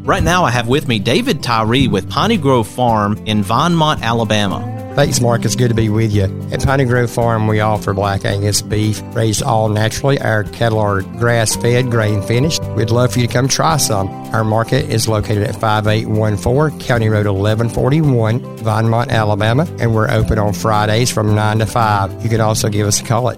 Right now I have with me David Tyree with Piney Grove Farm in Vinemont, Alabama. Thanks, Mark. It's good to be with you. At Piney Grove Farm, we offer Black Angus beef raised all naturally. Our cattle are grass-fed, grain-finished. We'd love for you to come try some. Our market is located at 5814 County Road 1141, Vinemont, Alabama, and we're open on Fridays from 9 to 5. You can also give us a call at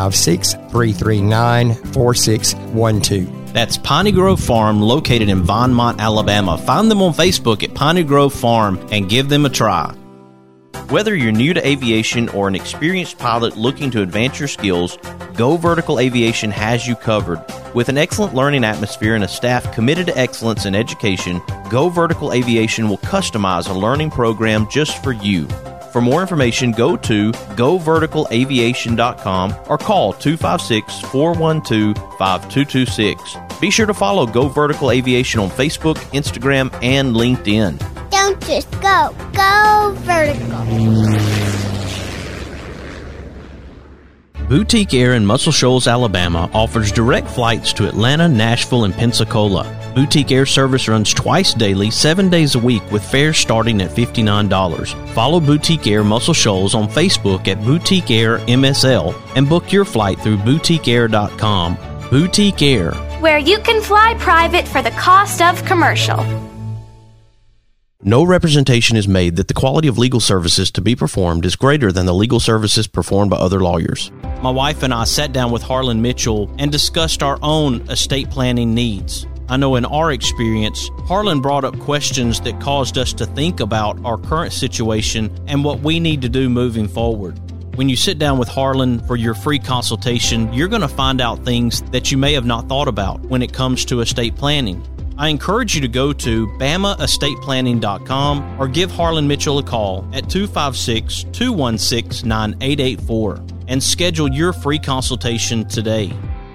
256-339-4612. That's Piney Grove Farm, located in Vinemont, Alabama. Find them on Facebook at Piney Grove Farm and give them a try. Whether you're new to aviation or an experienced pilot looking to advance your skills, Go Vertical Aviation has you covered. With an excellent learning atmosphere and a staff committed to excellence in education, Go Vertical Aviation will customize a learning program just for you. For more information, go to goverticalaviation.com or call 256-412-5226. Be sure to follow Go Vertical Aviation on Facebook, Instagram, and LinkedIn. Don't just go. Go vertical. Boutique Air in Muscle Shoals, Alabama offers direct flights to Atlanta, Nashville, and Pensacola. Boutique Air service runs twice daily, 7 days a week, with fares starting at $59. Follow Boutique Air Muscle Shoals on Facebook at Boutique Air MSL and book your flight through boutiqueair.com. Boutique Air, where you can fly private for the cost of commercial. No representation is made that the quality of legal services to be performed is greater than the legal services performed by other lawyers. My wife and I sat down with Harlan Mitchell and discussed our own estate planning needs. I know in our experience, Harlan brought up questions that caused us to think about our current situation and what we need to do moving forward. When you sit down with Harlan for your free consultation, you're going to find out things that you may have not thought about when it comes to estate planning. I encourage you to go to BamaEstatePlanning.com or give Harlan Mitchell a call at 256-216-9884 and schedule your free consultation today.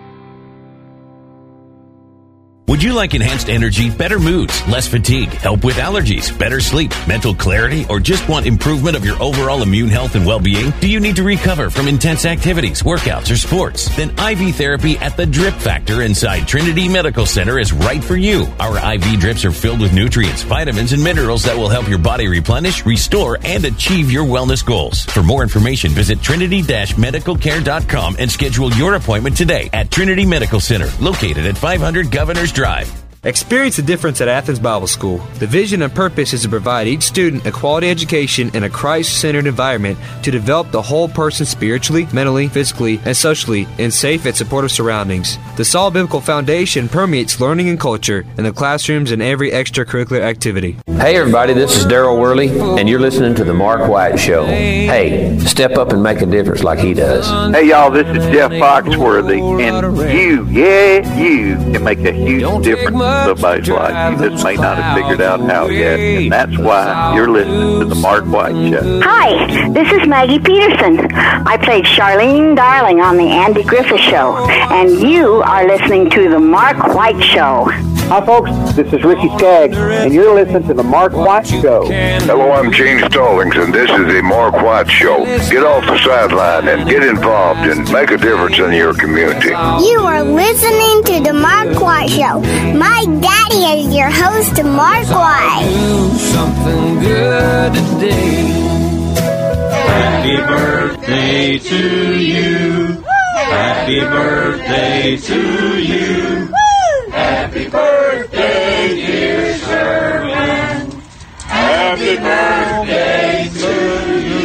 Would you like enhanced energy, better moods, less fatigue, help with allergies, better sleep, mental clarity, or just want improvement of your overall immune health and well-being? Do you need to recover from intense activities, workouts, or sports? Then IV therapy at the Drip Factor inside Trinity Medical Center is right for you. Our IV drips are filled with nutrients, vitamins, and minerals that will help your body replenish, restore, and achieve your wellness goals. For more information, visit trinity-medicalcare.com and schedule your appointment today at Trinity Medical Center, located at 500 Governors Drive. Experience the difference at Athens Bible School. The vision and purpose is to provide each student a quality education in a Christ-centered environment to develop the whole person spiritually, mentally, physically, and socially in safe and supportive surroundings. The solid biblical foundation permeates learning and culture in the classrooms and every extracurricular activity. Hey everybody, this is Daryl Worley, and you're listening to The Mark White Show. Hey, step up and make a difference like he does. Hey y'all, this is Jeff Foxworthy, and you can make a huge difference in somebody's life. You just may not have figured out how yet, and that's why you're listening to The Mark White Show. Hi, this is Maggie Peterson. I played Charlene Darling on The Andy Griffith Show, and you are listening to The Mark White Show. Hi folks, this is Ricky Skaggs, and you're listening to The Mark White Show. Hello, I'm Gene Stallings, and this is The Mark White Show. Get off the sideline and get involved and make a difference in your community. You are listening to The Mark White Show. My daddy is your host, Mark White. Do something good today. Happy birthday to you. Happy birthday to you. Happy birthday, dear Sherman. Happy birthday to you.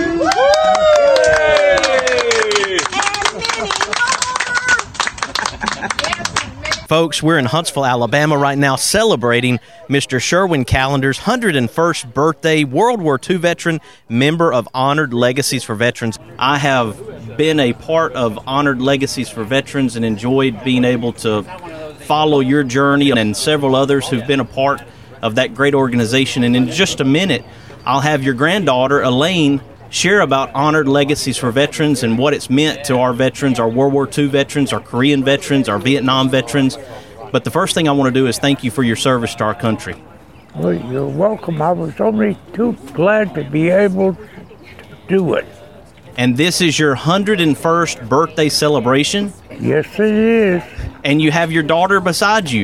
Folks, we're in Huntsville, Alabama right now celebrating Mr. Sherwin Callender's 101st birthday, World War II veteran, member of Honored Legacies for Veterans. I have been a part of Honored Legacies for Veterans and enjoyed being able to follow your journey and several others who've been a part of that great organization. And in just a minute, I'll have your granddaughter, Elaine, share about Honored Legacies for Veterans and what it's meant to our veterans, our World War II veterans, our Korean veterans, our Vietnam veterans. But the first thing I want to do is thank you for your service to our country. Well, you're welcome. I was only too glad to be able to do it. And this is your 101st birthday celebration? Yes, it is. And you have your daughter beside you.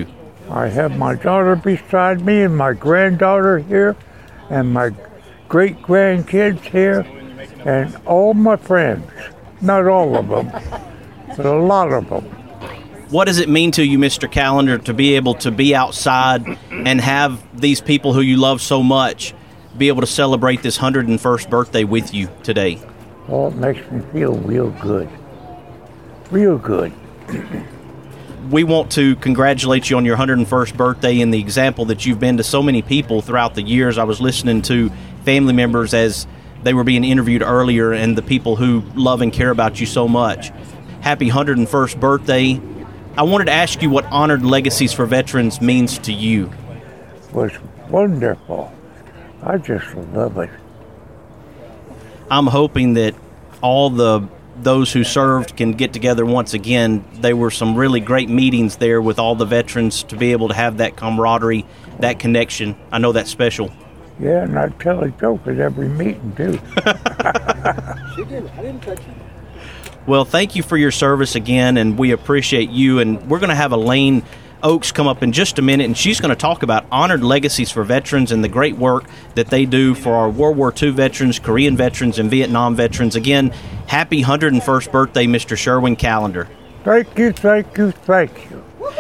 I have my daughter beside me and my granddaughter here and my great-grandkids here and all my friends. Not all of them, but a lot of them. What does it mean to you, Mr. Callender, to be able to be outside and have these people who you love so much be able to celebrate this 101st birthday with you today? Well, it makes me feel real good. Real good. We want to congratulate you on your 101st birthday and the example that you've been to so many people throughout the years. I was listening to family members as they were being interviewed earlier and the people who love and care about you so much. Happy 101st birthday. I wanted to ask you what Honored Legacies for Veterans means to you. It was wonderful. I just love it. I'm hoping that all those who served can get together once again. There were some really great meetings there with all the veterans to be able to have that camaraderie, that connection. I know that's special. Yeah, and I tell a joke at every meeting, too. She didn't. I didn't touch you. Well, thank you for your service again, and we appreciate you. And we're going to have Elaine Oaks come up in just a minute, and she's going to talk about Honored Legacies for Veterans and the great work that they do for our World War II veterans, Korean veterans, and Vietnam veterans. Again, happy 101st birthday, Mr. Sherwin Callender. Thank you, thank you, thank you.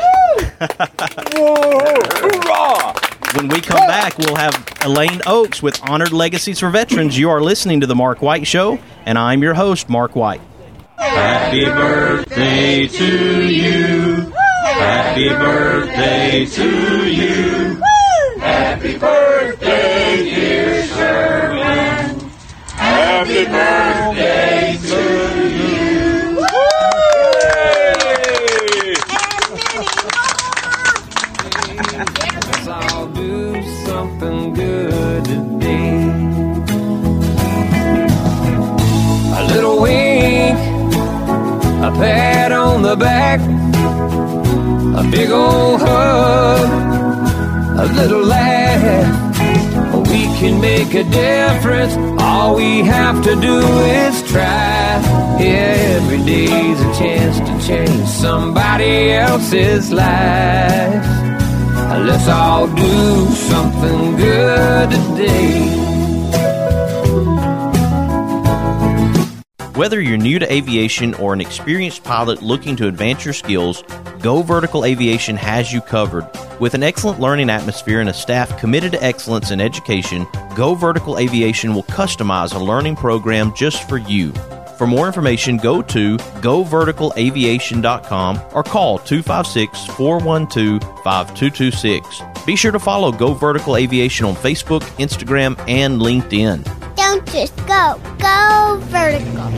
Whoa! Hoorah! When we come back, we'll have Elaine Oaks with Honored Legacies for Veterans. You are listening to The Mark White Show, and I'm your host, Mark White. Happy birthday to you. Happy birthday to you. Happy birthday, dear Sherwin. Happy birthday to you. I'll do something good today. A little wink, a pat on the back, a big old hug, a little laugh. We can make a difference. All we have to do is try. Yeah, every day's a chance to change somebody else's life. Let's all do something good today. Whether you're new to aviation or an experienced pilot looking to advance your skills, Go Vertical Aviation has you covered. With an excellent learning atmosphere and a staff committed to excellence in education, Go Vertical Aviation will customize a learning program just for you. For more information, go to goverticalaviation.com or call 256-412-5226. Be sure to follow Go Vertical Aviation on Facebook, Instagram, and LinkedIn. Don't just go. Go vertical.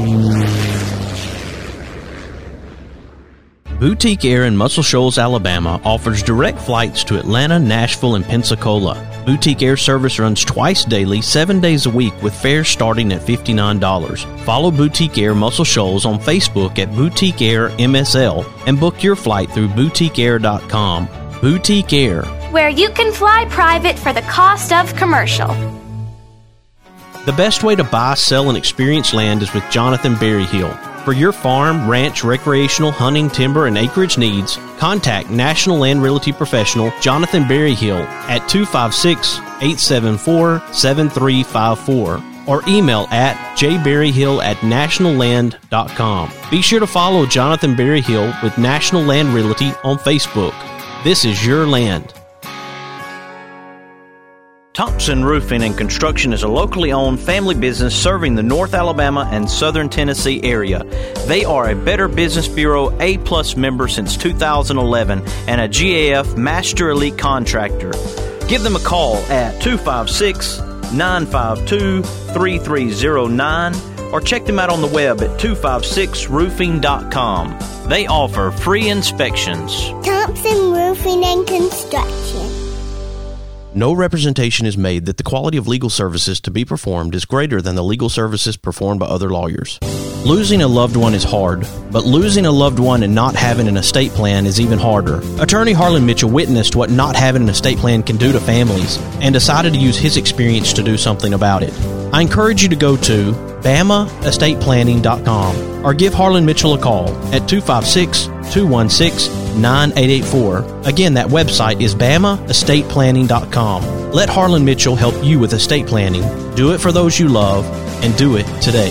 Boutique Air in Muscle Shoals, Alabama offers direct flights to Atlanta, Nashville, and Pensacola. Boutique Air service runs twice daily, 7 days a week, with fares starting at $59. Follow Boutique Air Muscle Shoals on Facebook at Boutique Air MSL and book your flight through boutiqueair.com. Boutique Air, where you can fly private for the cost of commercial. The best way to buy, sell, and experience land is with Jonathan Berryhill. For your farm, ranch, recreational, hunting, timber, and acreage needs, contact National Land Realty Professional Jonathan Berryhill at 256-874-7354 or email at jberryhill@nationalland.com. Be sure to follow Jonathan Berryhill with National Land Realty on Facebook. This is your land. Thompson Roofing and Construction is a locally owned family business serving the North Alabama and Southern Tennessee area. They are a Better Business Bureau A+ member since 2011 and a GAF Master Elite Contractor. Give them a call at 256-952-3309 or check them out on the web at 256roofing.com. They offer free inspections. Thompson Roofing and Construction. No representation is made that the quality of legal services to be performed is greater than the legal services performed by other lawyers. Losing a loved one is hard, but losing a loved one and not having an estate plan is even harder. Attorney Harlan Mitchell witnessed what not having an estate plan can do to families and decided to use his experience to do something about it. I encourage you to go to BamaEstatePlanning.com, or give Harlan Mitchell a call at 256-216-9884. Again, that website is BamaEstatePlanning.com. Let Harlan Mitchell help you with estate planning. Do it for those you love, and do it today.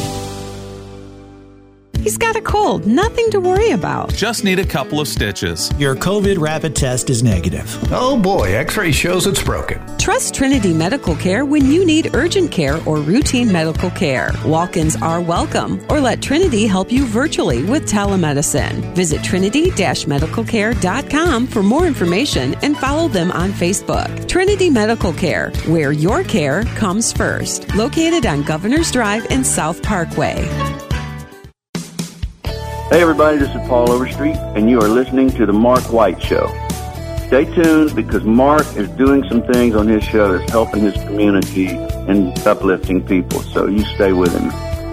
He's got a cold, nothing to worry about. Just need a couple of stitches. Your COVID rapid test is negative. Oh boy, X-ray shows it's broken. Trust Trinity Medical Care when you need urgent care or routine medical care. Walk-ins are welcome, or let Trinity help you virtually with telemedicine. Visit trinity-medicalcare.com for more information and follow them on Facebook. Trinity Medical Care, where your care comes first. Located on Governor's Drive and South Parkway. Hey everybody, this is Paul Overstreet, and you are listening to The Mark White Show. Stay tuned because Mark is doing some things on his show that's helping his community and uplifting people, so you stay with him.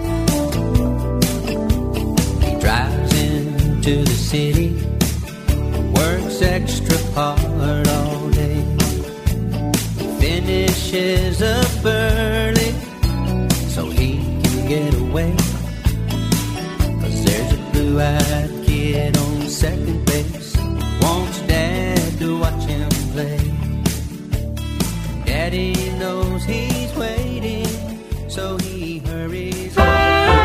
He drives into the city, works extra hard all day, finishes up early so he can get away. Blue-eyed kid on second base wants Dad to watch him play. Daddy knows he's waiting, so he hurries on.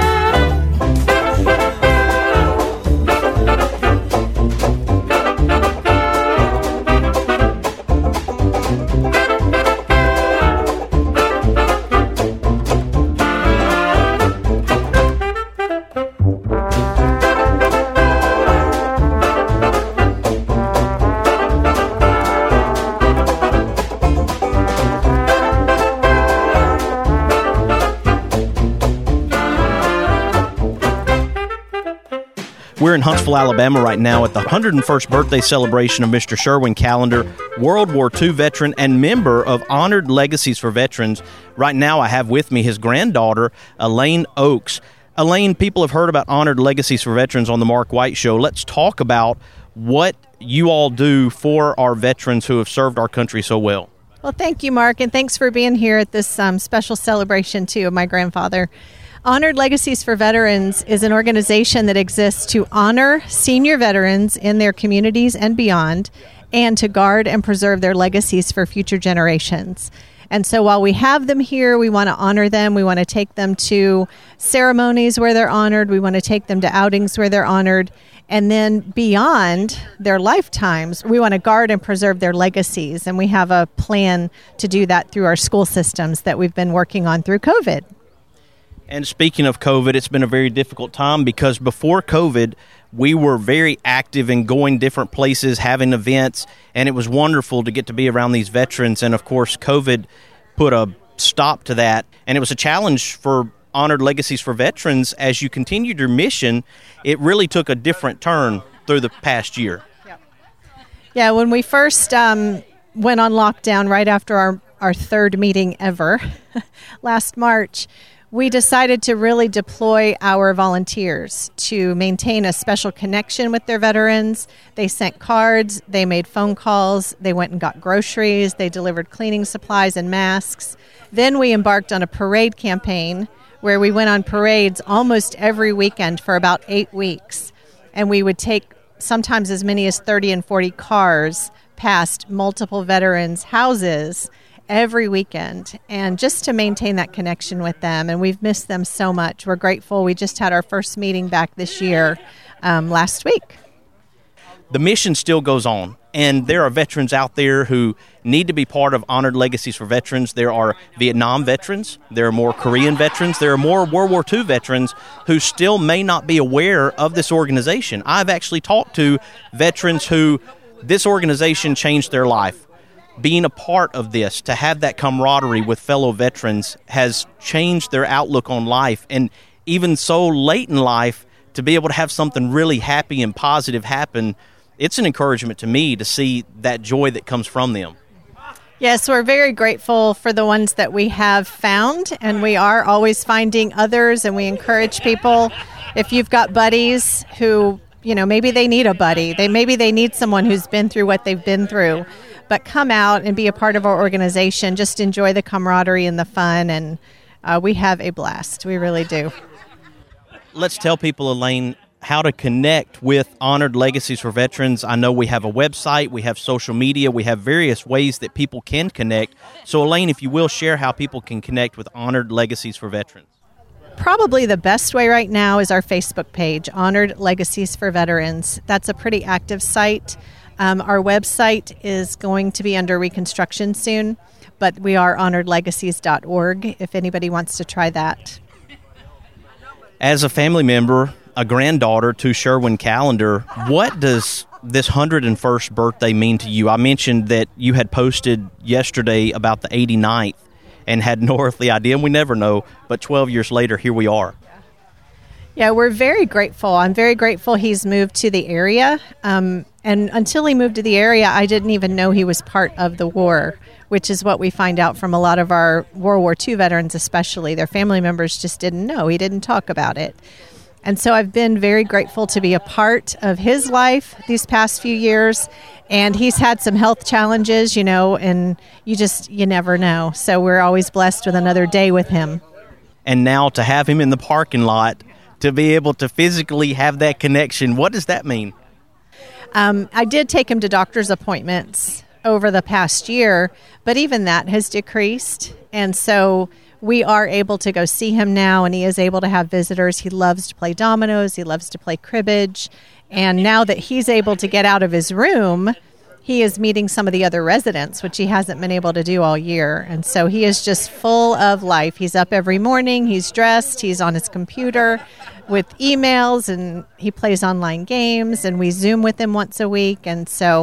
We're in Huntsville, Alabama right now at the 101st birthday celebration of Mr. Sherwin Callender, World War II veteran and member of Honored Legacies for Veterans. Right now I have with me his granddaughter, Elaine Oaks. Elaine, people have heard about Honored Legacies for Veterans on the Mark White Show. Let's talk about what you all do for our veterans who have served our country so well. Well, thank you, Mark, and thanks for being here at this special celebration, too, of my grandfather. Honored Legacies for Veterans is an organization that exists to honor senior veterans in their communities and beyond, and to guard and preserve their legacies for future generations. And so while we have them here, we want to honor them. We want to take them to ceremonies where they're honored. We want to take them to outings where they're honored. And then beyond their lifetimes, we want to guard and preserve their legacies. And we have a plan to do that through our school systems that we've been working on through COVID. And speaking of COVID, it's been a very difficult time because before COVID, we were very active in going different places, having events, and it was wonderful to get to be around these veterans. And, of course, COVID put a stop to that, and it was a challenge for Honored Legacies for Veterans. As you continued your mission, it really took a different turn through the past year. Yeah, when we first went on lockdown right after our third meeting ever last March, we decided to really deploy our volunteers to maintain a special connection with their veterans. They sent cards, they made phone calls, they went and got groceries, they delivered cleaning supplies and masks. Then we embarked on a parade campaign where we went on parades almost every weekend for about 8 weeks. And we would take sometimes as many as 30 and 40 cars past multiple veterans' houses every weekend, and just to maintain that connection with them. And we've missed them so much. We're grateful. We just had our first meeting back this year last week. The mission still goes on, and there are veterans out there who need to be part of Honored Legacies for Veterans. There are Vietnam veterans, there are more Korean veterans, there are more World War II veterans who still may not be aware of this organization. I've actually talked to veterans who this organization changed their life. Being a part of this, to have that camaraderie with fellow veterans, has changed their outlook on life. And even so late in life, to be able to have something really happy and positive happen, it's an encouragement to me to see that joy that comes from them. Yes, we're very grateful for the ones that we have found, and we are always finding others, and we encourage people, if you've got buddies who, maybe they need a buddy, maybe they need someone who's been through what they've been through, but come out and be a part of our organization. Just enjoy the camaraderie and the fun, and we have a blast. We really do. Let's tell people, Elaine, how to connect with Honored Legacies for Veterans. I know we have a website, we have social media, we have various ways that people can connect. So, Elaine, if you will, share how people can connect with Honored Legacies for Veterans. Probably the best way right now is our Facebook page, Honored Legacies for Veterans. That's a pretty active site. Our website is going to be under reconstruction soon, but we are honoredlegacies.org if anybody wants to try that. As a family member, a granddaughter to Sherwin Callender, what does this 101st birthday mean to you? I mentioned that you had posted yesterday about the 89th and had no earthly idea, and we never know, but 12 years later, here we are. Yeah, we're very grateful. I'm very grateful he's moved to the area, and until he moved to the area, I didn't even know he was part of the war, which is what we find out from a lot of our World War II veterans especially. Their family members just didn't know. He didn't talk about it. And so I've been very grateful to be a part of his life these past few years. And he's had some health challenges, and you never know. So we're always blessed with another day with him. And now to have him in the parking lot, to be able to physically have that connection, what does that mean? I did take him to doctor's appointments over the past year, but even that has decreased. And so we are able to go see him now, and he is able to have visitors. He loves to play dominoes. He loves to play cribbage. And now that he's able to get out of his room, he is meeting some of the other residents, which he hasn't been able to do all year. And so he is just full of life. He's up every morning. He's dressed. He's on his computer with emails, and he plays online games, and we Zoom with him once a week. And so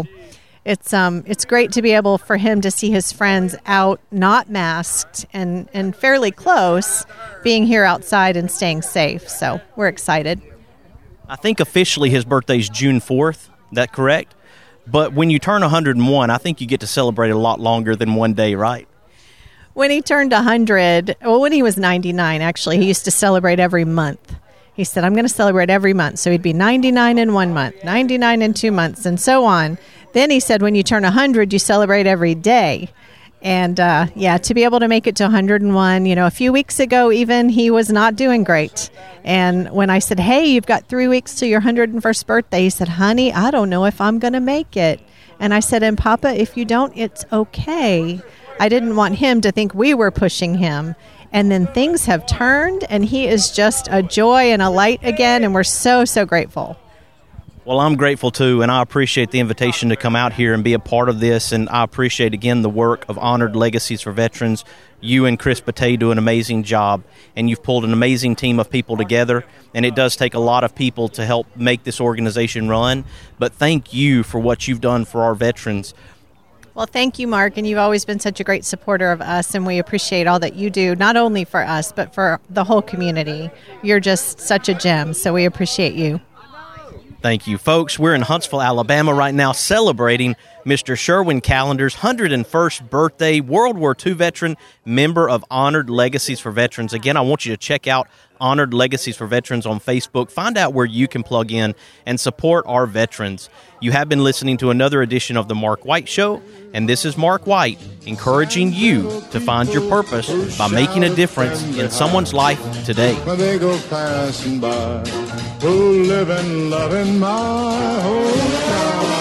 it's great to be able for him to see his friends out, not masked and fairly close, being here outside and staying safe. So we're excited. I think officially his birthday is June 4th. That correct? But when you turn 101, I think you get to celebrate a lot longer than one day, right? When he turned 100, when he was 99, actually, he used to celebrate every month. He said, I'm going to celebrate every month. So he'd be 99 in 1 month, 99 in 2 months, and so on. Then he said, when you turn 100, you celebrate every day. And, to be able to make it to 101, a few weeks ago, even, he was not doing great. And when I said, hey, you've got 3 weeks to your 101st birthday, he said, honey, I don't know if I'm going to make it. And I said, and Papa, if you don't, it's okay. I didn't want him to think we were pushing him. And then things have turned, and he is just a joy and a light again, and we're so, so grateful. Well, I'm grateful, too, and I appreciate the invitation to come out here and be a part of this, and I appreciate, again, the work of Honored Legacies for Veterans. You and Chris Batey do an amazing job, and you've pulled an amazing team of people together, and it does take a lot of people to help make this organization run, but thank you for what you've done for our veterans. Well, thank you, Mark, and you've always been such a great supporter of us, and we appreciate all that you do, not only for us, but for the whole community. You're just such a gem, so we appreciate you. Thank you, folks. We're in Huntsville, Alabama right now celebrating Mr. Sherwin Callender's 101st birthday, World War II veteran, member of Honored Legacies for Veterans. Again, I want you to check out Honored Legacies for Veterans on Facebook. Find out where you can plug in and support our veterans. You have been listening to another edition of The Mark White Show, and this is Mark White encouraging you to find your purpose by making a difference in someone's life today. When they go passing by, who live and love in my hometown.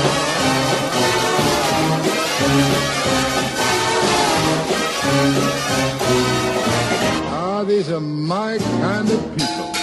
These are my kind of people.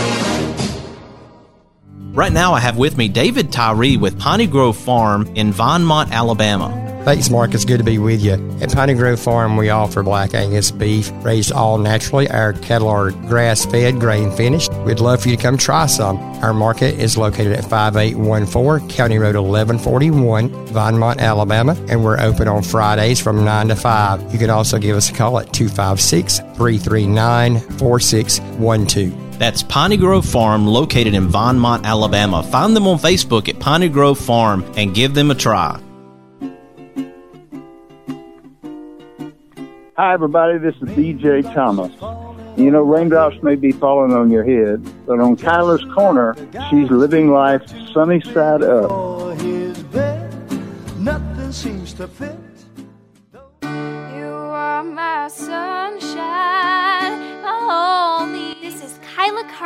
Right now I have with me David Tyree with Piney Grove Farm in Vinemont, Alabama. Thanks, Mark. It's good to be with you. At Piney Grove Farm, we offer Black Angus beef raised all naturally. Our cattle are grass-fed, grain-finished. We'd love for you to come try some. Our market is located at 5814 County Road 1141, Vinemont, Alabama, and we're open on Fridays from 9 to 5. You can also give us a call at 256-339-4612. That's Piney Grove Farm, located in Vinemont, Alabama. Find them on Facebook at Piney Grove Farm and give them a try. Hi, everybody. This is B.J. Thomas. You know, raindrops may be falling on your head, but on Kyla's Corner, she's living life sunny side up. Nothing seems to fit. You are my sunshine.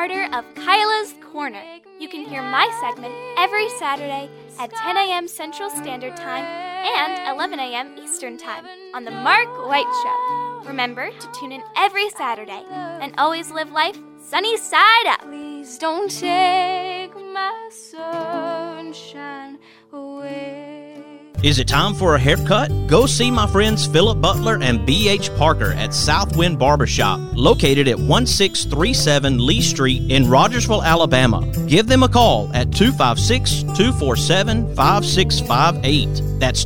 two-parter of Kyla's Corner. You can hear my segment every Saturday at 10 a.m. Central Standard Time and 11 a.m. Eastern Time on The Mark White Show. Remember to tune in every Saturday and always live life sunny side up. Please don't take my sunshine away. Is it time for a haircut? Go see my friends Philip Butler and B.H. Parker at Southwind Barbershop, located at 1637 Lee Street in Rogersville, Alabama. Give them a call at 256-247-5658. That's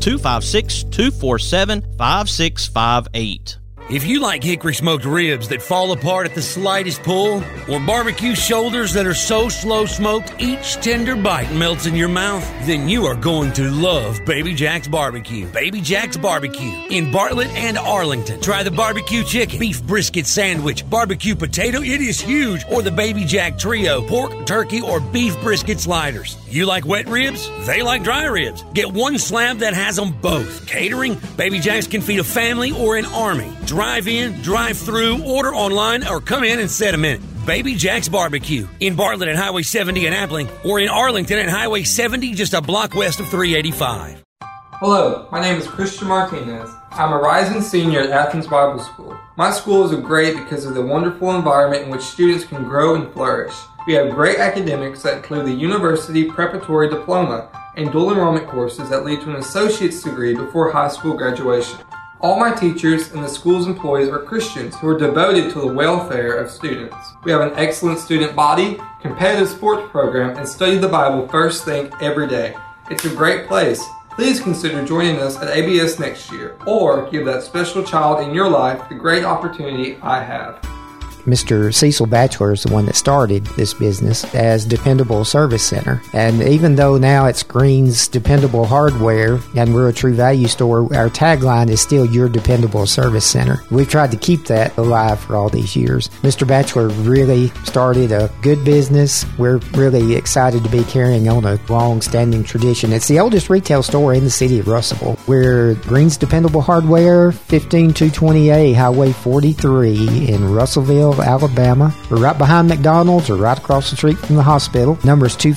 256-247-5658. If you like hickory smoked ribs that fall apart at the slightest pull, or barbecue shoulders that are so slow smoked each tender bite melts in your mouth, then you are going to love Baby Jack's Barbecue. Baby Jack's Barbecue in Bartlett and Arlington. Try the barbecue chicken, beef brisket sandwich, barbecue potato, it is huge, or the Baby Jack Trio, pork, turkey, or beef brisket sliders. You like wet ribs? They like dry ribs. Get one slab that has them both. Catering? Baby Jack's can feed a family or an army. Drive in, drive through, order online, or come in and set a minute. Baby Jack's Barbecue in Bartlett at Highway 70 in Appling, or in Arlington at Highway 70 just a block west of 385. Hello, my name is Christian Martinez. I'm a rising senior at Athens Bible School. My school is great because of the wonderful environment in which students can grow and flourish. We have great academics that include the University Preparatory Diploma and dual enrollment courses that lead to an associate's degree before high school graduation. All my teachers and the school's employees are Christians who are devoted to the welfare of students. We have an excellent student body, competitive sports program, and study the Bible first thing every day. It's a great place. Please consider joining us at ABS next year, or give that special child in your life the great opportunity I have. Mr. Cecil Batchelor is the one that started this business as Dependable Service Center. And even though now it's Green's Dependable Hardware and we're a True Value store, our tagline is still Your Dependable Service Center. We've tried to keep that alive for all these years. Mr. Batchelor really started a good business. We're really excited to be carrying on a long-standing tradition. It's the oldest retail store in the city of Russellville. We're Green's Dependable Hardware, 15220A Highway 43 in Russellville, Alabama. We're right behind McDonald's or right across the street from the hospital. Number is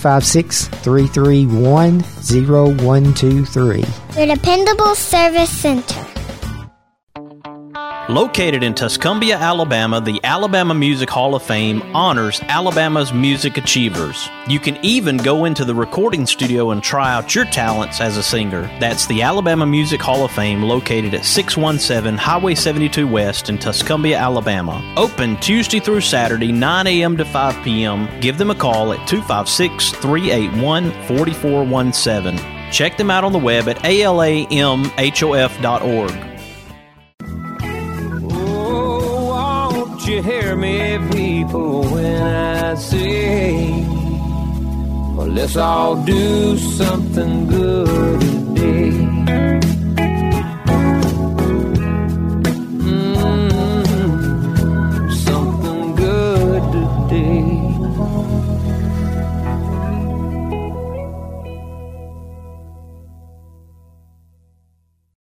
256-331-0123. Your Dependable Service Center. Located in Tuscumbia, Alabama, the Alabama Music Hall of Fame honors Alabama's music achievers. You can even go into the recording studio and try out your talents as a singer. That's the Alabama Music Hall of Fame, located at 617 Highway 72 West in Tuscumbia, Alabama. Open Tuesday through Saturday, 9 a.m. to 5 p.m. Give them a call at 256-381-4417. Check them out on the web at alamhof.org. You hear me, people, when I say, well, let's all do something good today.